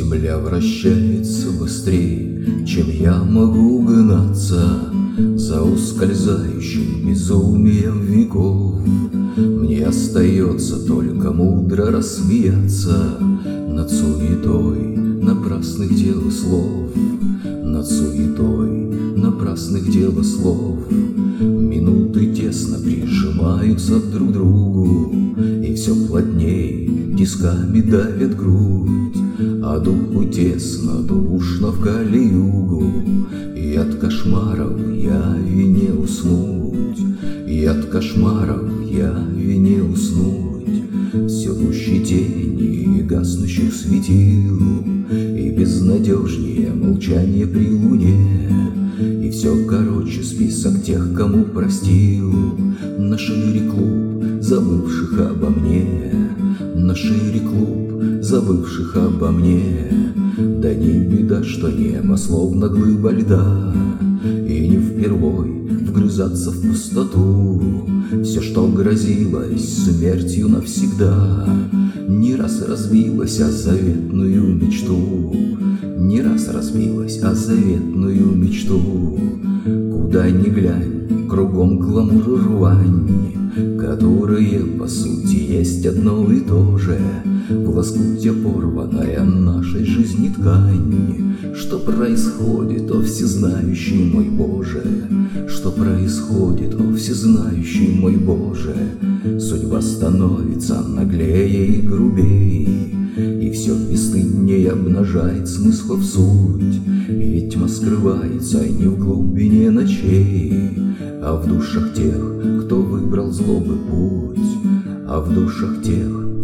Земля вращается быстрее, чем я могу гнаться за ускользающим безумием веков. Мне остается только мудро рассмеяться над суетой напрасных дел и слов, над суетой напрасных дел и слов. Минуты тесно прижимаются друг к другу, и все плотней тисками давит грудь, а духу тесно, душно в калиюгу, и от кошмаров яве не уснуть, и от кошмаров яве не уснуть. Все гуще тени и гаснущих светил, и безнадежнее молчание при луне, и все короче список тех, кому простил на шире клуб забывших обо мне, на шире клуб забывших обо мне. Да не беда, что небо словно глыба льда, и не впервой вгрызаться в пустоту. Все, что грозилось смертью навсегда, не раз разбилось о заветную мечту, не раз разбилось о заветную мечту. Куда ни глянь, кругом гламур и рвань, которые, по сути, есть одно и то же. В лоскуте порванная нашей жизни ткань. Что происходит, о всезнающий мой Боже? Что происходит, о всезнающий мой Боже? Судьба становится наглее и грубей, и все бесстыднее обнажает смыслов суть. Ведь тьма скрывается не в глубине ночей, а в душах тех, кто выбрал злобный путь, а в душах тех,